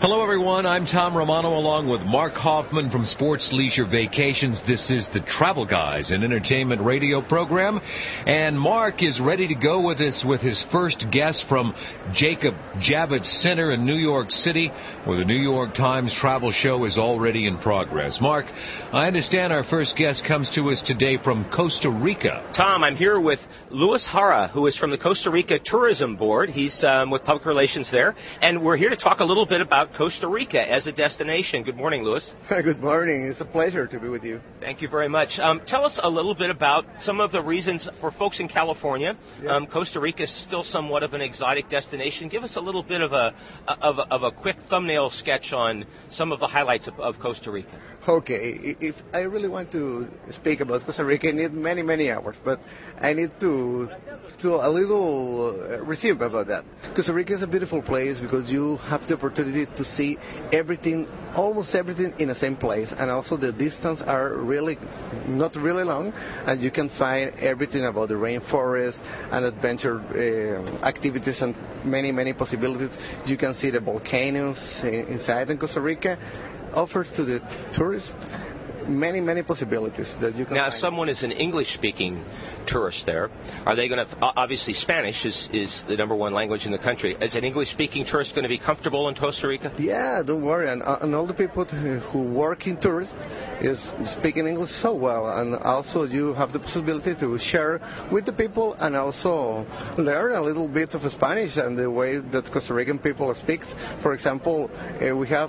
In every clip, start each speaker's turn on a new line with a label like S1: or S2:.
S1: Hello, everyone. I'm Tom Romano along with Mark Hoffman from Sports Leisure Vacations. This is the Travel Guys, an entertainment radio program. And Mark is ready to go with us with his first guest from Jacob Javits Center in New York City, where the New York Times travel show is already in progress. Mark, I understand our first guest comes to us today from Costa Rica.
S2: Tom, I'm here with Luis Jara, who is from the Costa Rica Tourism Board. He's with public relations there. And we're here to talk a little bit about Costa Rica as a destination. Good morning, Luis.
S3: Good morning. It's a pleasure to be with you.
S2: Thank you very much. Tell us a little bit about some of the reasons for folks in California. Yeah. Costa Rica is still somewhat of an exotic destination. Give us a little bit of a quick thumbnail sketch on some of the highlights of Costa Rica.
S3: Okay. If I really want to speak about Costa Rica, I need many hours, but I need to a little receive about that. Costa Rica is a beautiful place because you have the opportunity to see everything, almost everything in the same place, and also the distance are really not really long, and you can find everything about the rainforest and adventure activities and many possibilities. You can see the volcanoes inside, and Costa Rica offers to the tourists many possibilities that you can
S2: Now,
S3: find.
S2: If someone is an English-speaking tourist there, are they going to, obviously Spanish is the number one language in the country. Is an English-speaking tourist going to be comfortable in Costa Rica?
S3: Yeah, don't worry. And all the people who work in tourism is speaking English so well. And also you have the possibility to share with the people and also learn a little bit of Spanish and the way that Costa Rican people speak. For example, we have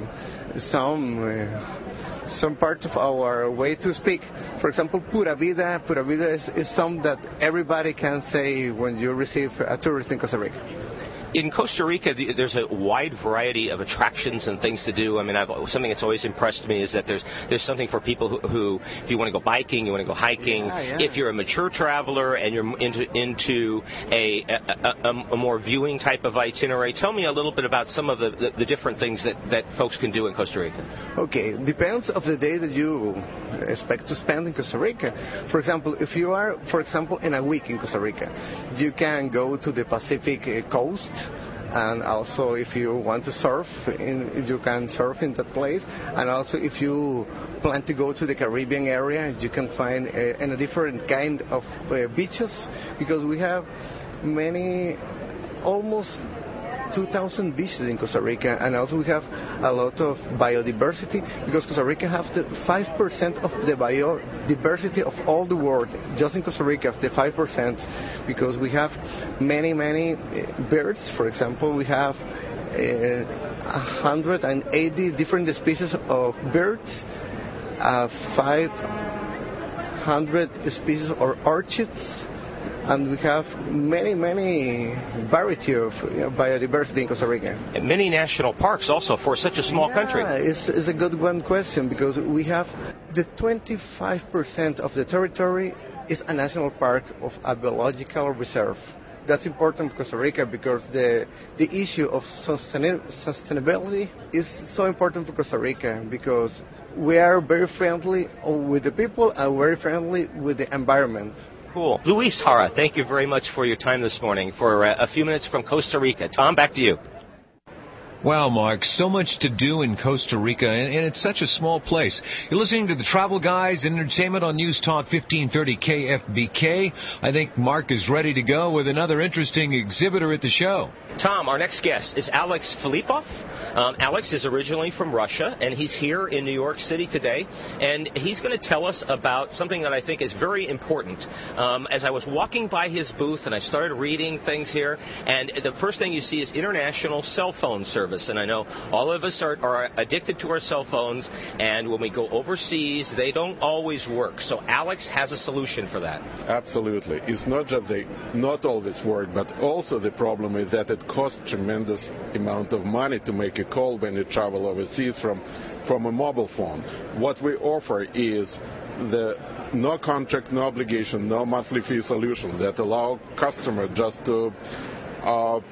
S3: some part of our way to speak. For example, pura vida. Pura vida is something that everybody can say when you receive a tourist in Costa Rica.
S2: In Costa Rica, there's a wide variety of attractions and things to do. I mean, something that's always impressed me is that there's something for people who if you want to go biking, you want to go hiking. Yeah. If you're a mature traveler and you're into a more viewing type of itinerary, tell me a little bit about some of the different things that folks can do in Costa Rica.
S3: Okay, depends of the day that you expect to spend in Costa Rica. For example, if you are, for example, in a week in Costa Rica, you can go to the Pacific coast. And also, if you want to surf, you can surf in that place. And also, if you plan to go to the Caribbean area, you can find a different kind of beaches, because we have almost 2,000 beaches in Costa Rica, and also we have a lot of biodiversity, because Costa Rica has the 5% of the biodiversity of all the world. Just in Costa Rica, the 5%, because we have many birds. For example, we have 180 different species of birds, 500 species of orchids, and we have many variety of biodiversity in Costa Rica.
S2: And many national parks also for such a small country.
S3: It's a good one question, because we have the 25% of the territory is a national park of a biological reserve. That's important for Costa Rica because the issue of sustainability is so important for Costa Rica, because we are very friendly with the people and very friendly with the environment.
S2: Cool. Luis Jara, thank you very much for your time this morning for a few minutes from Costa Rica. Tom, back to you.
S1: Wow, Mark, so much to do in Costa Rica, and it's such a small place. You're listening to the Travel Guys and Entertainment on News Talk 1530 KFBK. I think Mark is ready to go with another interesting exhibitor at the show.
S2: Tom, our next guest is Alex Filipov. Alex is originally from Russia, and he's here in New York City today, and he's going to tell us about something that I think is very important. As I was walking by his booth, and I started reading things here, and the first thing you see is international cell phone service. And I know all of us are addicted to our cell phones, and when we go overseas, they don't always work. So Alex has a solution for that.
S4: Absolutely. It's not just they not always work, but also the problem is that it costs tremendous amount of money to make a call when you travel overseas from a mobile phone. What we offer is the no contract, no obligation, no monthly fee solution that allow customer just to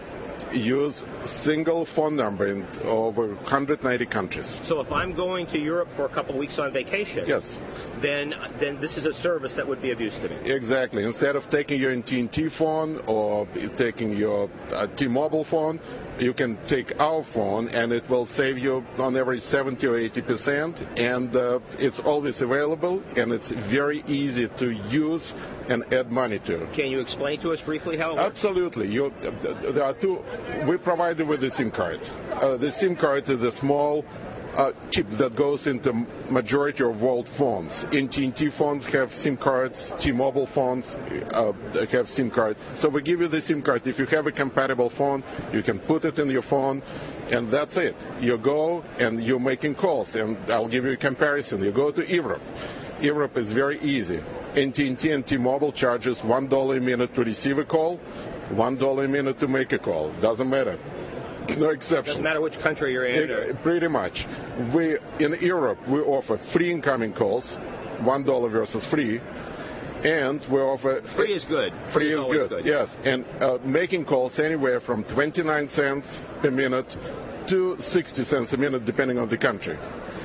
S4: use single phone number in over 190 countries.
S2: So if I'm going to Europe for a couple of weeks on vacation,
S4: yes,
S2: then this is a service that would be of use to me.
S4: Exactly. Instead of taking your AT&T phone or taking your T-Mobile phone, you can take our phone, and it will save you on average 70 or 80%, and it's always available, and it's very easy to use and add money to.
S2: Can you explain to us briefly how it works?
S4: Absolutely. There are two. We provide you with the SIM card. The SIM card is a small chip that goes into majority of world phones. AT&T phones have SIM cards. T-Mobile phones have SIM cards. So we give you the SIM card. If you have a compatible phone, you can put it in your phone, and that's it. You go and you're making calls, and I'll give you a comparison. You go to Europe. Europe is very easy. AT&T and T-Mobile charges $1 a minute to receive a call, $1 a minute to make a call. Doesn't matter. No exceptions.
S2: Doesn't matter which country you're in.
S4: Pretty much. In Europe, we offer free incoming calls, $1 versus free, and we offer...
S2: Free is good.
S4: Free is good, yes. And making calls anywhere from 29 cents per minute to 60 cents a minute, depending on the country.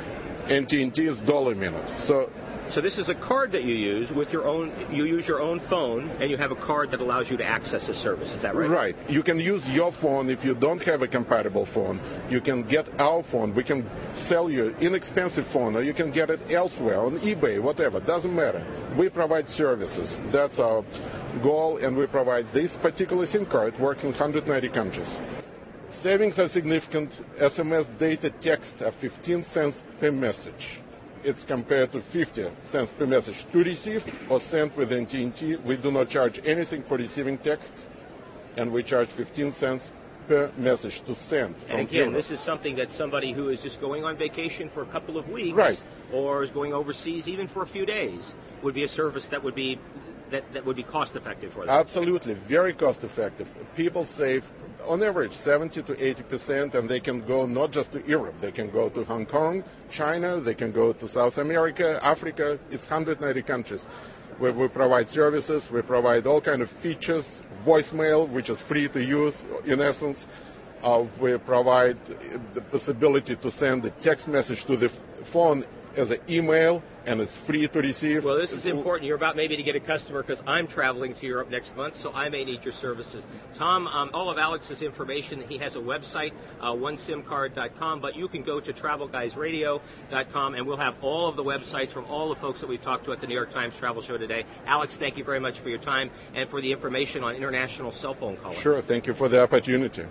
S4: AT&T is $1 a minute.
S2: So this is a card that you use with your own. You use your own phone, and you have a card that allows you to access the service. Is that right?
S4: Right. You can use your phone if you don't have a compatible phone. You can get our phone. We can sell you an inexpensive phone, or you can get it elsewhere on eBay, whatever. Doesn't matter. We provide services. That's our goal, and we provide this particular SIM card. Works in 190 countries. Savings are significant. SMS data text are 15 cents per message. It's compared to 50 cents per message to receive or send with AT&T. We do not charge anything for receiving texts, and we charge 15 cents per message to send.
S2: And again, this is something that somebody who is just going on vacation for a couple of weeks,
S4: right,
S2: or is going overseas even for a few days, would be a service that would be cost effective for them.
S4: Absolutely, very cost effective. People save on average 70 to 80%, and they can go not just to Europe. They can go to Hong Kong, China, they can go to South America, Africa. It's 190 countries where we provide services. We provide all kinds of features, voicemail, which is free to use in essence. We provide the possibility to send a text message to the phone as an email, and it's free to receive.
S2: Well, this is important. You're about maybe to get a customer, because I'm traveling to Europe next month, so I may need your services. Tom, all of Alex's information, he has a website, onesimcard.com, but you can go to travelguysradio.com, and we'll have all of the websites from all the folks that we've talked to at the New York Times Travel Show today. Alex, thank you very much for your time and for the information on international cell phone calling.
S4: Sure, thank you for the opportunity.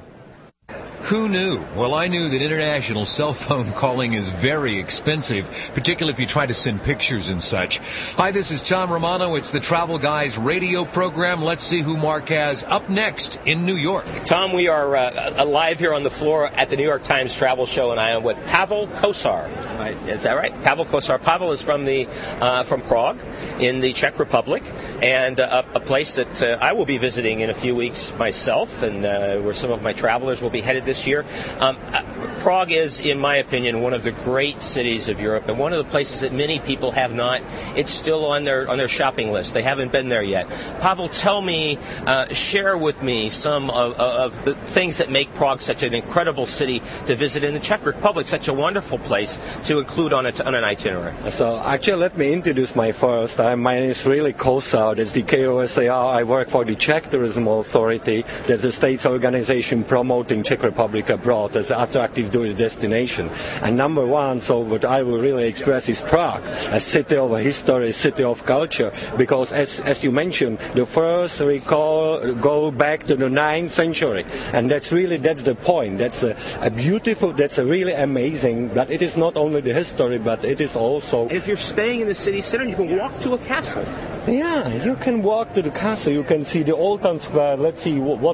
S1: Who knew? Well, I knew that international cell phone calling is very expensive, particularly if you try to send pictures and such. Hi, this is Tom Romano. It's the Travel Guys radio program. Let's see who Mark has up next in New York.
S2: Tom, we are live here on the floor at the New York Times Travel Show, and I am with Pavel Kosar. Is that right? Pavel Kosar. Pavel is from Prague in the Czech Republic, and a place that I will be visiting in a few weeks myself, and where some of my travelers will be headed this year. Prague is, in my opinion, one of the great cities of Europe, and one of the places that many people have not. It's still on their shopping list. They haven't been there yet. Pavel, tell me, share with me some of the things that make Prague such an incredible city to visit in the Czech Republic, such a wonderful place to include on an itinerary.
S5: So actually, let me introduce my first. My name is really Kosar. It's the KOSAR. I work for the Czech Tourism Authority. That's the state's organization promoting Czech Republic abroad as an attractive destination. And number one, so what I will really express is Prague, a city of history, city of culture, because as you mentioned, the first recall go back to the 9th century, and that's the point. That's a beautiful, that's a really amazing, but it is not only the history, but it is also...
S2: And if you're staying in the city center, you can walk to a castle.
S5: Yeah, you can walk to the castle, you can see the Old Town Square. Let's see, what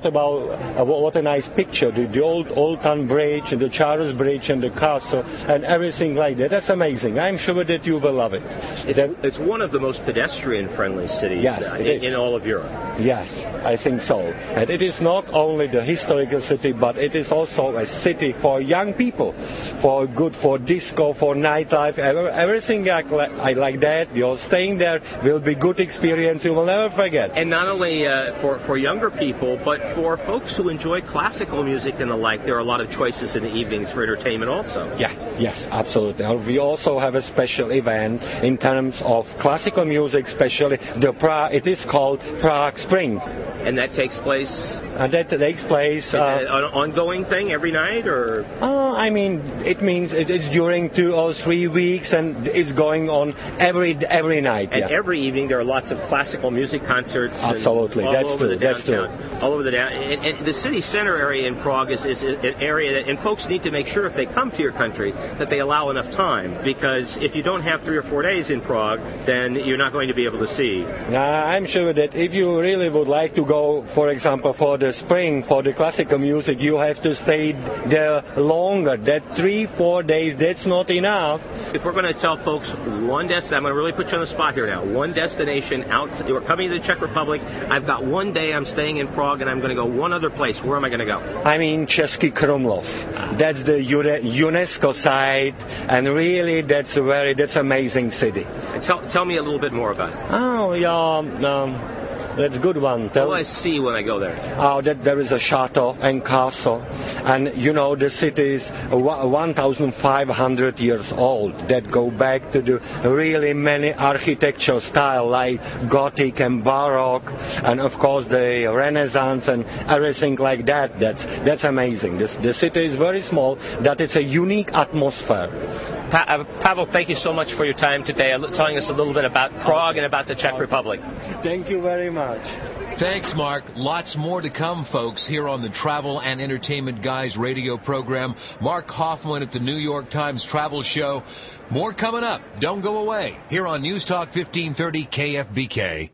S5: a nice picture, the Old Town Bridge, the Charles Bridge, and the castle, and everything like that. That's amazing. I'm sure that you will love it.
S2: It's one of the most pedestrian-friendly cities in all of Europe.
S5: Yes, I think so. And it is not only the historical city, but it is also a city for young people, for disco, for nightlife, everything like that. You're staying there will be good good experience you will never forget.
S2: And not only for younger people, but for folks who enjoy classical music and the like, there are a lot of choices in the evenings for entertainment also.
S5: Yeah, yes, absolutely. We also have a special event in terms of classical music, especially it is called Prague Spring.
S2: And that takes place?
S5: That takes place...
S2: an ongoing thing every night, or...?
S5: I mean, it means it is during 2 or 3 weeks, and it's going on every night.
S2: And every evening there are lots of classical music concerts.
S5: Absolutely, that's true.
S2: All over the downtown. And the city center area in Prague is an area that, and folks need to make sure if they come to your country that they allow enough time, because if you don't have 3 or 4 days in Prague, then you're not going to be able to see.
S5: I'm sure that if you really would like to go, for example, for the spring, for the classical music, you have to stay there longer. That 3-4 days, that's not enough.
S2: If we're going to tell folks one destination, I'm going to really put you on the spot here now. One destination out, you're coming to the Czech Republic. I've got one day I'm staying in Prague, and I'm going to go one other place. Where am I going to go? I
S5: mean, Český Krumlov. That's the UNESCO site, and really, that's amazing city.
S2: Tell me a little bit more about it.
S5: Oh, yeah. That's a good one.
S2: What will I see when I go there?
S5: There is a chateau and castle. And, the city is 1,500 years old. That go back to the really many architectural style like Gothic and Baroque. And, of course, the Renaissance and everything like that. That's amazing. The city is very small, that it's a unique atmosphere.
S2: Pavel, thank you so much for your time today, telling us a little bit about Prague and about the Czech Republic.
S5: Thank you very much.
S1: Thanks, Mark. Lots more to come, folks, here on the Travel and Entertainment Guys radio program. Mark Hoffman at the New York Times Travel Show. More coming up. Don't go away. Here on News Talk 1530 KFBK.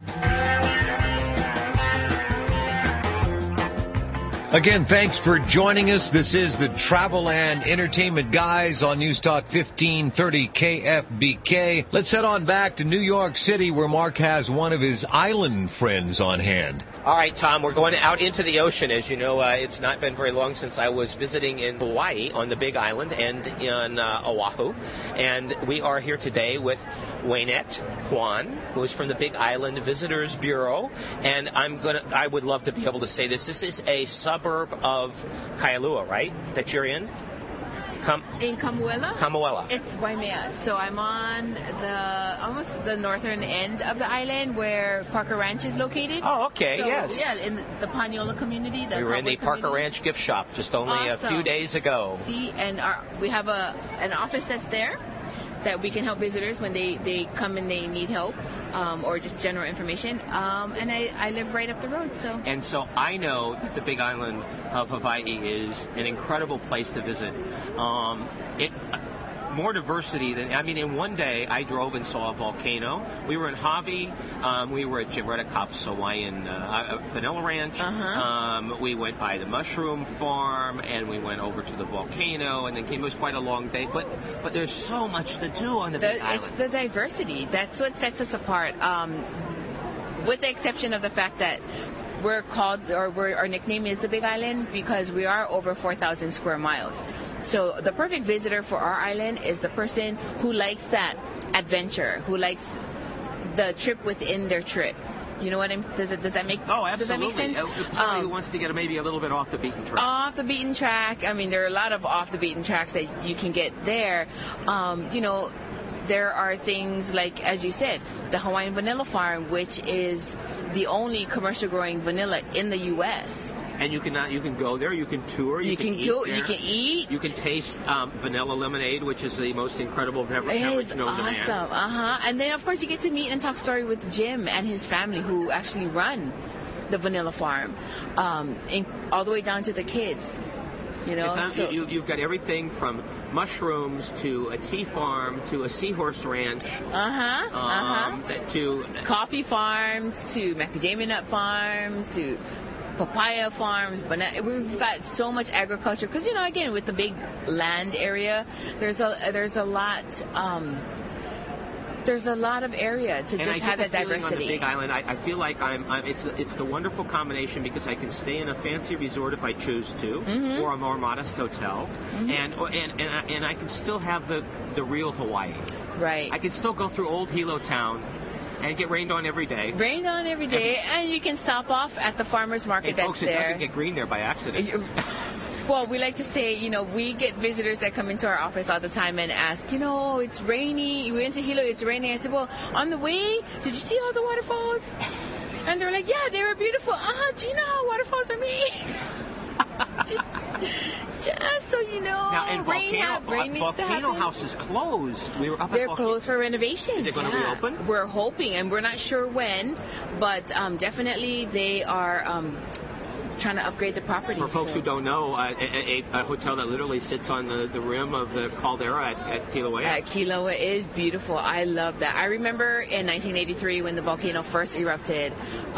S1: Again, thanks for joining us. This is the Travel and Entertainment Guys on News Talk 1530 KFBK. Let's head on back to New York City, where Mark has one of his island friends on hand.
S2: All right, Tom, we're going out into the ocean. As you know, it's not been very long since I was visiting in Hawaii on the Big Island and in Oahu. And we are here today with Waynette Juan, who is from the Big Island Visitors Bureau. And I would love to be able to say this. This is a suburb of Kailua, right, that you're in?
S6: In Kamuela?
S2: Kamuela.
S6: It's Waimea. So I'm on almost the northern end of the island where Parker Ranch is located.
S2: Oh, okay,
S6: so,
S2: yes.
S6: Yeah, in the Paniolo community.
S2: We were in the Parker Ranch gift shop just only a few days ago.
S6: See, and we have an office that's there that we can help visitors when they come and they need help, or just general information. And I live right up the road, so.
S2: And so I know that the Big Island of Hawaii is an incredible place to visit. More diversity than, in one day I drove and saw a volcano. We were in Hawaii. We were at Javreta Cop's Hawaiian Vanilla Ranch. We went by the mushroom farm, and we went over to the volcano, and then it was quite a long day. But there's so much to do on the Big Island.
S6: It's the diversity. That's what sets us apart. With the exception of the fact that we're called, our nickname is the Big Island, because we are over 4,000 square miles. So the perfect visitor for our island is the person who likes that adventure, who likes the trip within their trip. You know what I mean? Does that make?
S2: Oh, absolutely.
S6: Does that make sense?
S2: Somebody who wants to get maybe a little bit off the beaten track.
S6: Off the beaten track. There are a lot of off the beaten tracks that you can get there. There are things like, as you said, the Hawaiian Vanilla Farm, which is the only commercial growing vanilla in the U.S.
S2: And you can go there, you can tour, you can eat there.
S6: You can eat.
S2: You can taste vanilla lemonade, which is the most incredible beverage known to man.
S6: It's awesome. And then, of course, you get to meet and talk story with Jim and his family, who actually run the Vanilla Farm, all the way down to the kids.
S2: You've got everything from mushrooms to a tea farm to a seahorse ranch. To
S6: coffee farms to macadamia nut farms to papaya farms, we've got so much agriculture because again, with the big land area, there's a lot of area to just have that diversity.
S2: On the Big Island, I feel like it's the wonderful combination because I can stay in a fancy resort if I choose to, or a more modest hotel, and I can still have the real Hawaii.
S6: Right.
S2: I can still go through Old Hilo Town And get rained on every day.
S6: Rained on every day, and you can stop off at the farmer's market
S2: folks,
S6: that's there.
S2: It doesn't get green there by accident.
S6: Well, we like to say, we get visitors that come into our office all the time and ask, it's rainy. We went to Hilo, it's raining. I said, well, on the way, did you see all the waterfalls? And they're like, yeah, they were beautiful. Do you know how waterfalls are made? just so you know.
S2: Now, and Volcano House is closed. We were up
S6: They're closed for renovations.
S2: Is it going to reopen?
S6: We're hoping, and we're not sure when, but definitely they are trying to upgrade the property.
S2: For folks who don't know, a hotel that literally sits on the rim of the caldera at Kilauea.
S6: Kilauea is beautiful. I love that. I remember in 1983 when the volcano first erupted,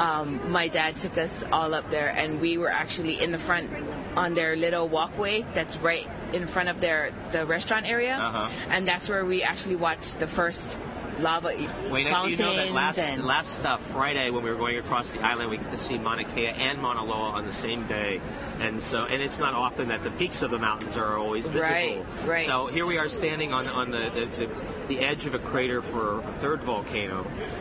S6: my dad took us all up there, and we were actually in the front on their little walkway that's right in front of the restaurant area, and that's where we actually watched the first lava fountains.
S2: You know that last Friday when we were going across the island, we get to see Mauna Kea and Mauna Loa on the same day, and it's not often that the peaks of the mountains are always visible.
S6: Right.
S2: So here we are standing on the edge of a crater for a third volcano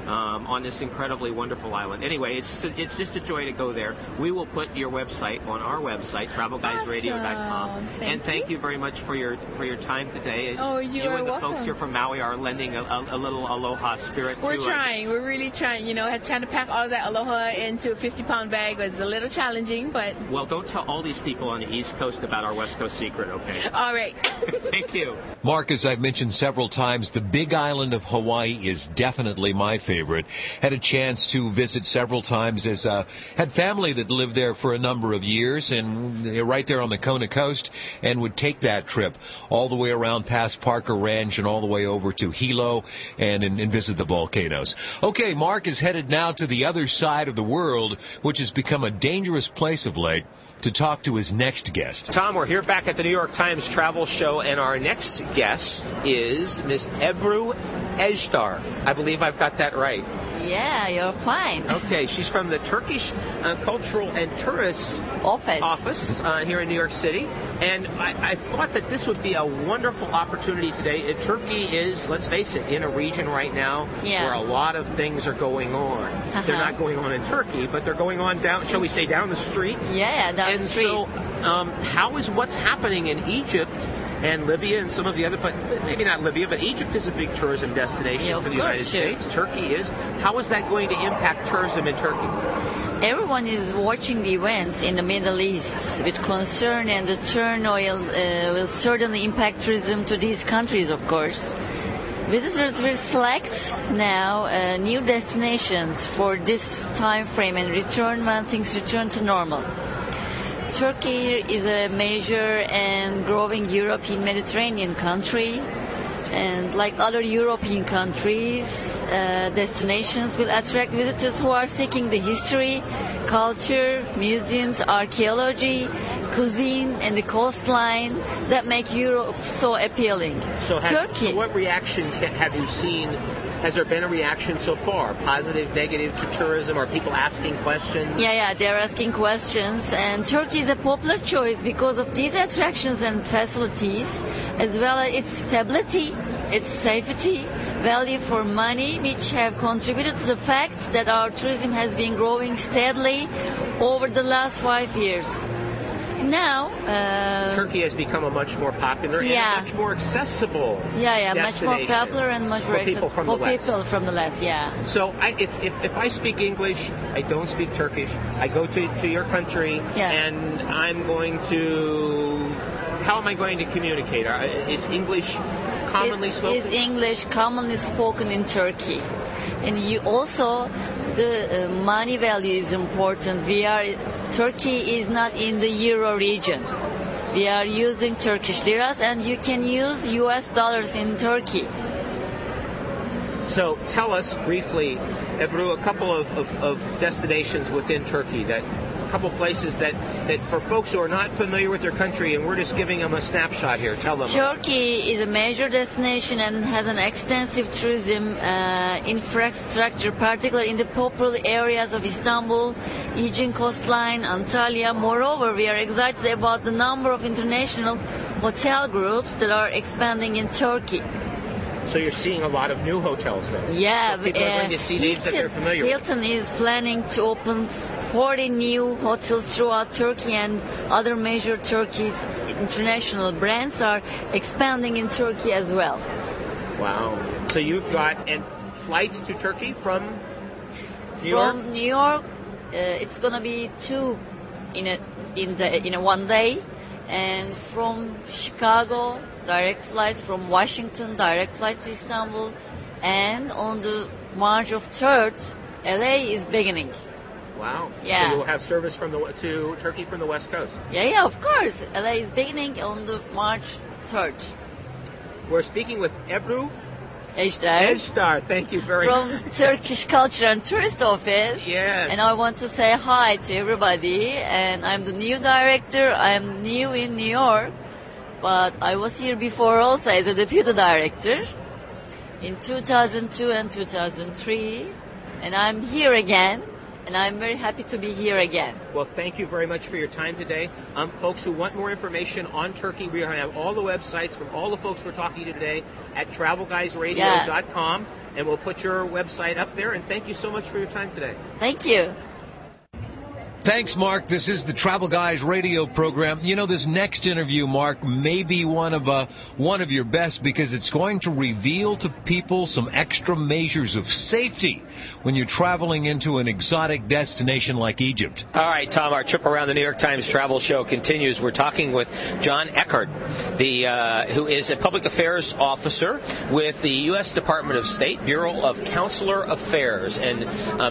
S2: on this incredibly wonderful island. Anyway, it's just a joy to go there. We will put your website on our website, TravelGuysRadio.com.
S6: And
S2: thank you very much for your time today.
S6: Oh,
S2: you and the folks here from Maui are lending a little aloha spirit.
S6: We're trying. We're really trying. Trying to pack all of that aloha into a 50-pound bag was a little challenging, but...
S2: Well, don't tell all these people on the East Coast about our West Coast secret, okay?
S6: All right.
S2: Thank you.
S1: Mark, as I've mentioned several times, the Big Island of Hawaii is definitely my favorite. Had a chance to visit several times as had family that lived there for a number of years, and they're right there on the Kona coast, and would take that trip all the way around past Parker Ranch and all the way over to Hilo and visit the volcanoes. Okay, Mark is headed now to the other side of the world, which has become a dangerous place of late, to talk to his next guest.
S2: Tom, we're here back at the New York Times Travel Show, and our next guest is Ms. Ebru Ejdar. I believe I've got that right.
S7: Yeah, you're fine.
S2: Okay, she's from the Turkish Cultural and Tourist Office here in New York City. And I thought that this would be a wonderful opportunity today. Turkey is, let's face it, in a region right now where a lot of things are going on. They're not going on in Turkey, but they're going on down, shall we say, down the street?
S7: Yeah, down the street.
S2: And so how is what's happening in Egypt and Libya and some of the other, but maybe not Libya, but Egypt is a big tourism destination for the United States. Turkey is. How is that going to impact tourism in Turkey?
S7: Everyone is watching the events in the Middle East with concern, and the turmoil will certainly impact tourism to these countries, of course. Visitors will select now new destinations for this time frame and return when things return to normal. Turkey is a major and growing European Mediterranean country, and like other European countries, destinations will attract visitors who are seeking the history, culture, museums, archaeology, cuisine, and the coastline that make Europe so appealing.
S2: So what reaction have you seen? Has there been a reaction so far? Positive, negative to tourism? Are people asking questions?
S7: Yeah, they're asking questions. And Turkey is a popular choice because of these attractions and facilities, as well as its stability, its safety, value for money, which have contributed to the fact that our tourism has been growing steadily over the last 5 years. Now,
S2: Turkey has become a much more popular and a much more accessible
S7: much more popular and much more accessible for people from the West.
S2: So if I speak English, I don't speak Turkish, I go to your country and I'm going to, how am I going to communicate? Is English commonly spoken?
S7: Is English commonly spoken in Turkey? And you also, the money value is important. Turkey is not in the Euro region. We are using Turkish liras, and you can use US dollars in Turkey.
S2: So tell us briefly, Ebru, a couple of destinations within Turkey, a couple places that for folks who are not familiar with their country, and we're just giving them a snapshot here. Tell them.
S7: Turkey is a major destination and has an extensive tourism infrastructure, particularly in the popular areas of Istanbul, Aegean coastline, Antalya. Moreover, we are excited about the number of international hotel groups that are expanding in Turkey.
S2: So you're seeing a lot of new hotels there.
S7: Yeah,
S2: so people are going to see names that they're familiar with.
S7: Hilton is planning to open 40 new hotels throughout Turkey, and other major Turkey's international brands are expanding in Turkey as well.
S2: Wow. So you've got flights to Turkey from New York?
S7: From New York, it's going to be 2 in a one day, and from Chicago, direct flights, from Washington, direct flights to Istanbul, and on the March of 3rd, LA is beginning.
S2: Wow.
S7: Yeah.
S2: So you will have service to Turkey from the West Coast?
S7: Yeah, of course. LA is beginning on the March 3rd.
S2: We're speaking with Ebru
S7: Ejder.
S2: Thank you very much.
S7: From Turkish Culture and Tourist Office.
S2: Yes.
S7: And I want to say hi to everybody. And I'm the new director. I'm new in New York. But I was here before also as a deputy director in 2002 and 2003. And I'm here again. And I'm very happy to be here again.
S2: Well, thank you very much for your time today. Folks who want more information on Turkey, we're going to have all the websites from all the folks we're talking to today at travelguysradio.com. Yeah. And we'll put your website up there. And thank you so much for your time today.
S7: Thank you.
S1: Thanks, Mark. This is the Travel Guys radio program. You know, this next interview, Mark, may be one of your best because it's going to reveal to people some extra measures of safety when you're traveling into an exotic destination like Egypt.
S2: All right, Tom, our trip around the New York Times travel show continues. We're talking with John Eckert, who is a public affairs officer with the U.S. Department of State, Bureau of Consular Affairs. And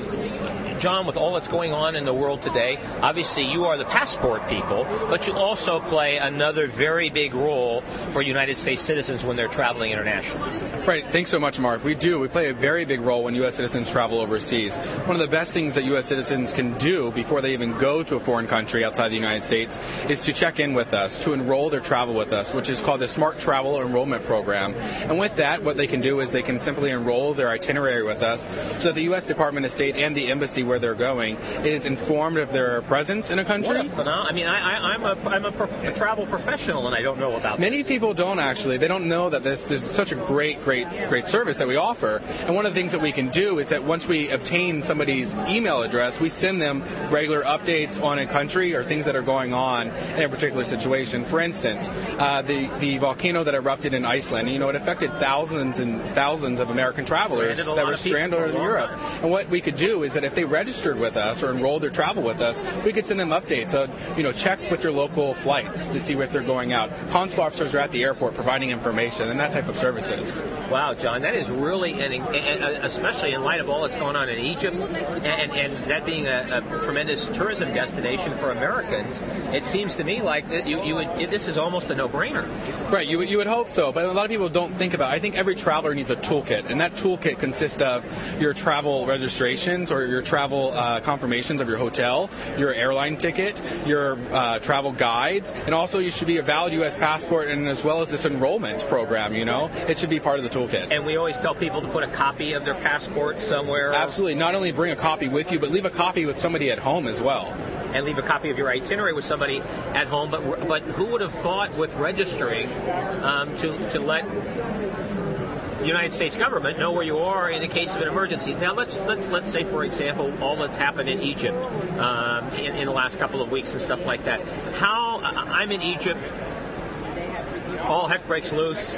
S2: John, with all that's going on in the world today, obviously you are the passport people, but you also play another very big role for United States citizens when they're traveling internationally.
S8: Right. Thanks so much, Mark. We do. We play a very big role when U.S. citizens travel overseas. One of the best things that U.S. citizens can do before they even go to a foreign country outside the United States is to check in with us, to enroll their travel with us, which is called the Smart Travel Enrollment Program. And with that, what they can do is they can simply enroll their itinerary with us so that the U.S. Department of State and the embassy where they're going is informed of their presence in a country.
S2: What a phenomenon. I mean, I'm a travel professional, and I don't know about
S8: Many people don't actually. They don't know that there's such a great service that we offer. And one of the things that we can do is that once we obtain somebody's email address, we send them regular updates on a country or things that are going on in a particular situation. For instance, the volcano that erupted in Iceland, it affected thousands and thousands of American travelers that were stranded in Europe. And what we could do is that if they registered with us or enrolled their travel with us, we could send them updates. So, check with your local flights to see if they're going out. Consular officers are at the airport providing information and that type of services.
S2: Wow, John, that is really, especially in light of all that's going on in Egypt, and that being a tremendous tourism destination for Americans, it seems to me like that this is almost a no-brainer.
S8: Right, you would hope so, but a lot of people don't think about it. I think every traveler needs a toolkit, and that toolkit consists of your travel registrations or your travel confirmations of your hotel, your airline ticket, your travel guides, and also you should be a valid U.S. passport, and as well as this enrollment program, it should be part of the toolkit.
S2: And we always tell people to put a copy of their passport somewhere.
S8: Absolutely. Not only bring a copy with you, but leave a copy with somebody at home as well.
S2: And leave a copy of your itinerary with somebody at home. But who would have thought with registering to let the United States government know where you are in the case of an emergency? Now let's say, for example, all that's happened in Egypt in the last couple of weeks and stuff like that. I'm in Egypt, all heck breaks loose.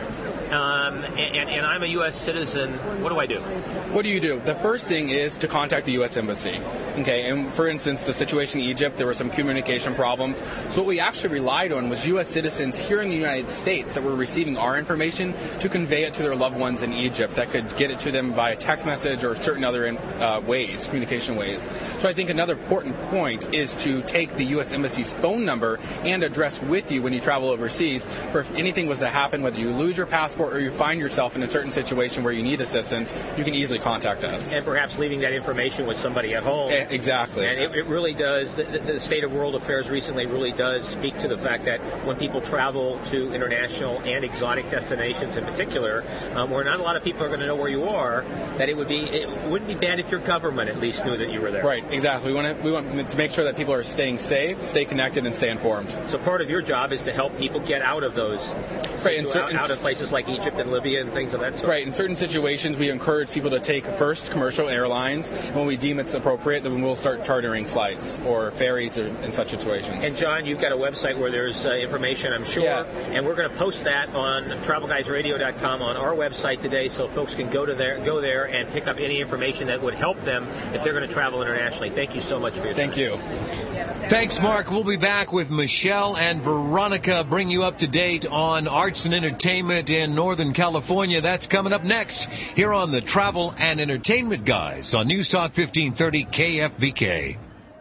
S2: And I'm a U.S. citizen. What do I do?
S8: What do you do? The first thing is to contact the U.S. Embassy. Okay, and for instance, the situation in Egypt, there were some communication problems. So what we actually relied on was U.S. citizens here in the United States that were receiving our information to convey it to their loved ones in Egypt that could get it to them via text message or certain other communication ways. So I think another important point is to take the U.S. Embassy's phone number and address with you when you travel overseas for if anything was to happen, whether you lose your passport or you find yourself in a certain situation where you need assistance, you can easily contact us.
S2: And perhaps leaving that information with somebody at home.
S8: Exactly.
S2: And it really does, the state of world affairs recently really does speak to the fact that when people travel to international and exotic destinations in particular, where not a lot of people are going to know where you are, that it wouldn't be bad if your government at least knew that you were there.
S8: Right, exactly. We want to make sure that people are staying safe, stay connected, and stay informed.
S2: So part of your job is to help people get out of those
S8: Right,
S2: out of places like Egypt and Libya and things of that sort.
S8: Right, in certain situations, we encourage people to take first commercial airlines. When we deem it's appropriate, then we'll start chartering flights or ferries or in such situations.
S2: And John, you've got a website where there's information, I'm sure, and we're going to post that on TravelGuysRadio.com on our website today, so folks can go there and pick up any information that would help them if they're going to travel internationally. Thank you so much for your time.
S8: Thank you.
S1: Thanks, Mark. We'll be back with Michelle and Veronica, bring you up to date on arts and entertainment in Northern California. That's coming up next here on the Travel and Entertainment Guys on News Talk 1530 KFBK.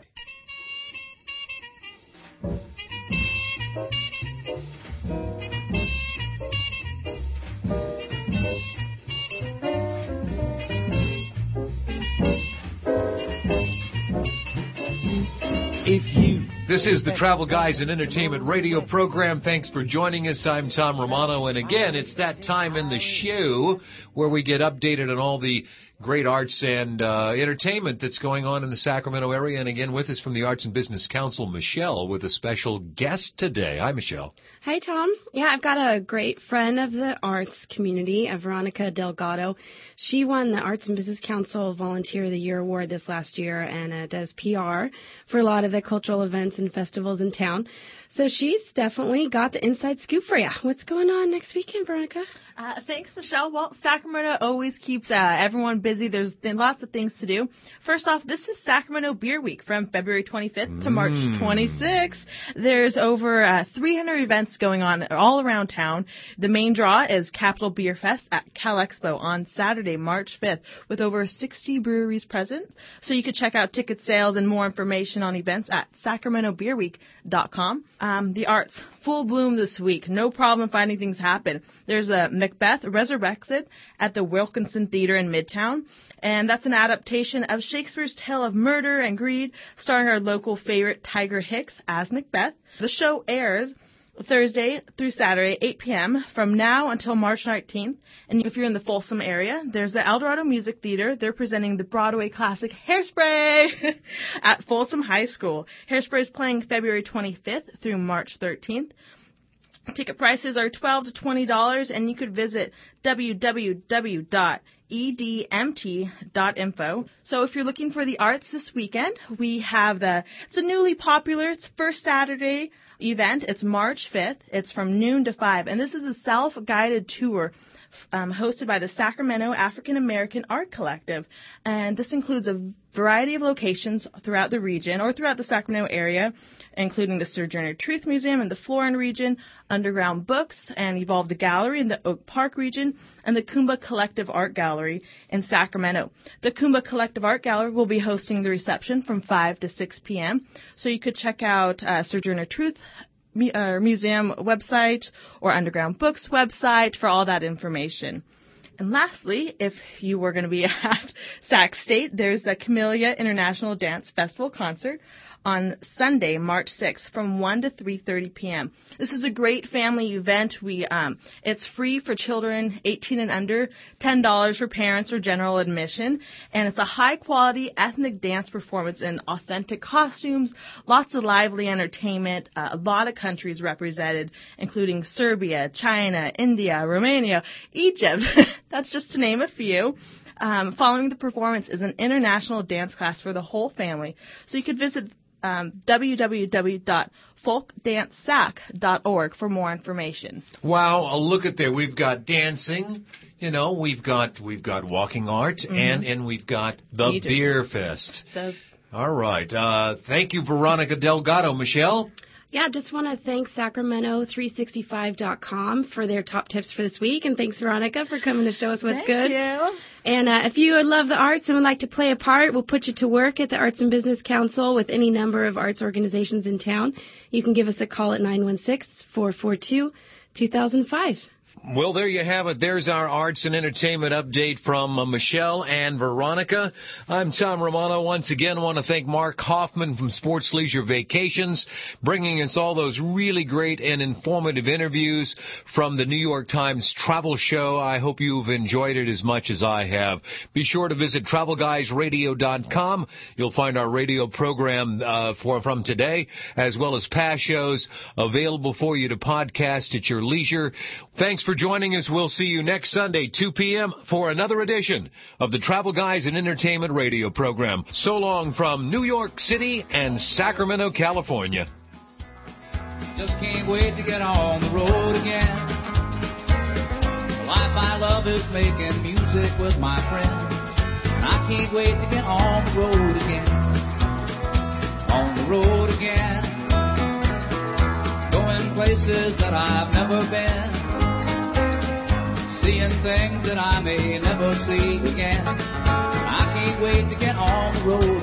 S1: This is the Travel Guys and Entertainment Radio program. Thanks for joining us. I'm Tom Romano, and again, it's that time in the show where we get updated on all the great arts and entertainment that's going on in the Sacramento area. And again, with us from the Arts and Business Council, Michelle, with a special guest today. Hi, Michelle.
S9: Hi, Tom. Yeah, I've got a great friend of the arts community, Veronica Delgado. She won the Arts and Business Council Volunteer of the Year award this last year and does PR for a lot of the cultural events and festivals in town. So she's definitely got the inside scoop for you. What's going on next weekend, Veronica?
S10: Thanks, Michelle. Well, Sacramento always keeps everyone busy. There's lots of things to do. First off, this is Sacramento Beer Week from February 25th to March 26th. There's over 300 events going on all around town. The main draw is Capital Beer Fest at Cal Expo on Saturday, March 5th, with over 60 breweries present. So you could check out ticket sales and more information on events at sacramentobeerweek.com. The arts, full bloom this week. No problem finding things happen. There's a Macbeth Resurrected at the Wilkinson Theater in Midtown, and that's an adaptation of Shakespeare's tale of murder and greed, starring our local favorite Tiger Hicks as Macbeth. The show airs Thursday through Saturday, 8 p.m. from now until March 19th. And if you're in the Folsom area, there's the Eldorado Music Theater. They're presenting the Broadway classic Hairspray at Folsom High School. Hairspray is playing February 25th through March 13th. Ticket prices are $12 to $20, and you could visit www.edmt.info. So if you're looking for the arts this weekend, we have it's a newly popular, it's first Saturday event. It's March 5th. It's from noon to 5, and this is a self-guided tour hosted by the Sacramento African American Art Collective. And this includes a variety of locations throughout the region or throughout the Sacramento area, including the Sojourner Truth Museum in the Florin region, Underground Books and Evolve the Gallery in the Oak Park region, and the Kumba Collective Art Gallery in Sacramento. The Kumba Collective Art Gallery will be hosting the reception from 5 to 6 p.m. So you could check out Sojourner Truth Museum website or Underground Books website for all that information. And lastly, if you were going to be at Sac State, there's the Camellia International Dance Festival concert on Sunday, March 6th from 1 to 3:30 p.m. This is a great family event. It's free for children 18 and under, $10 for parents or general admission, and it's a high-quality ethnic dance performance in authentic costumes, lots of lively entertainment, a lot of countries represented, including Serbia, China, India, Romania, Egypt. That's just to name a few. Following the performance is an international dance class for the whole family. So you could visit www.folkdancesac.org for more information.
S1: Wow, look at there. We've got dancing, we've got walking art, and we've got the Beer Fest. All right. Thank you, Veronica Delgado. Michelle?
S9: Yeah, just want to thank Sacramento365.com for their top tips for this week. And thanks, Veronica, for coming to show us what's good.
S10: Thank you.
S9: And if you love the arts and would like to play a part, we'll put you to work at the Arts and Business Council with any number of arts organizations in town. You can give us a call at 916-442-2005.
S1: Well, there you have it. There's our arts and entertainment update from Michelle and Veronica. I'm Tom Romano. Once again, I want to thank Mark Hoffman from Sports Leisure Vacations, bringing us all those really great and informative interviews from the New York Times Travel Show. I hope you've enjoyed it as much as I have. Be sure to visit TravelGuysRadio.com. You'll find our radio program from today, as well as past shows available for you to podcast at your leisure. Thanks for joining us. We'll see you next Sunday, 2 p.m., for another edition of the Travel Guys and Entertainment Radio program. So long from New York City and Sacramento, California.
S11: Just can't wait to get on the road again. The life I love is making music with my friends. I can't wait to get on the road again. On the road again. Going places that I've never been. Seeing things that I may never see again. I can't wait to get on the road